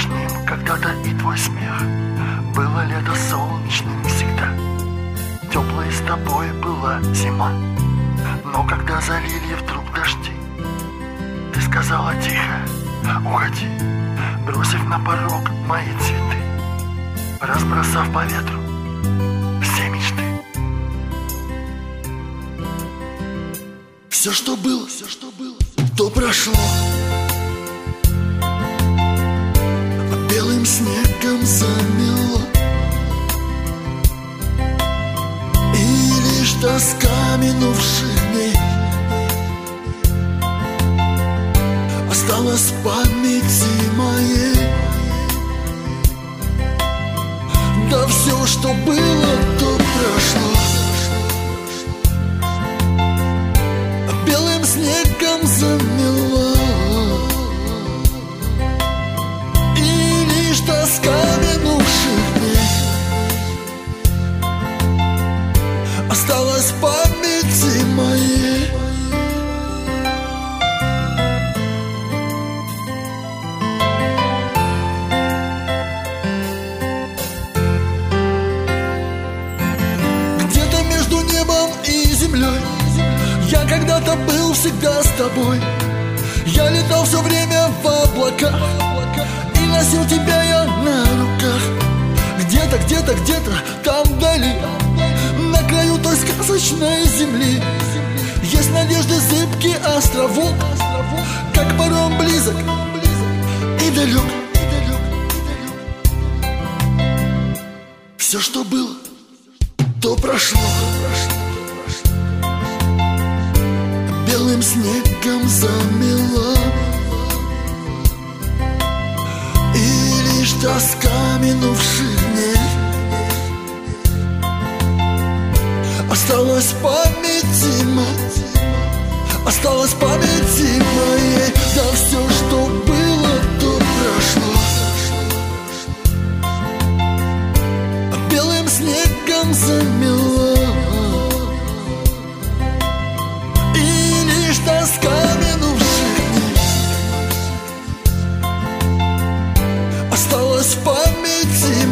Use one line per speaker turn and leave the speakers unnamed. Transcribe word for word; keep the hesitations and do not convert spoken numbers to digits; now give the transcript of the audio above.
нежным когда-то и твой смех. Было лето солнечным всегда, теплой с тобой была зима. Но когда залили вдруг дожди, ты сказала тихо: уходи, бросив на порог мои цветы, разбросав по ветру все мечты. Все, что было, все, что было, то прошло. Белым снегом замело, и лишь тоска минувших дней осталась в памяти моей. Да все, что было, то прошло. Белым снегом замело, и лишь тоска минувших дней осталась в памяти моей. Где-то между небом и землей я когда-то был всегда с тобой. Я летал все время в облаках и носил тебя я на руках. Где-то, где-то, где-то там вдали, на краю той сказочной земли, есть надежды зыбкий островок, как паром близок и далек. Все, что было, то прошло. Белым снегом замело, и лишь тоска минувших дней осталась в памяти моей, осталась в памяти моей. Да все, что было, то прошло. Белым снегом замело, тоска минувших дней осталась в памяти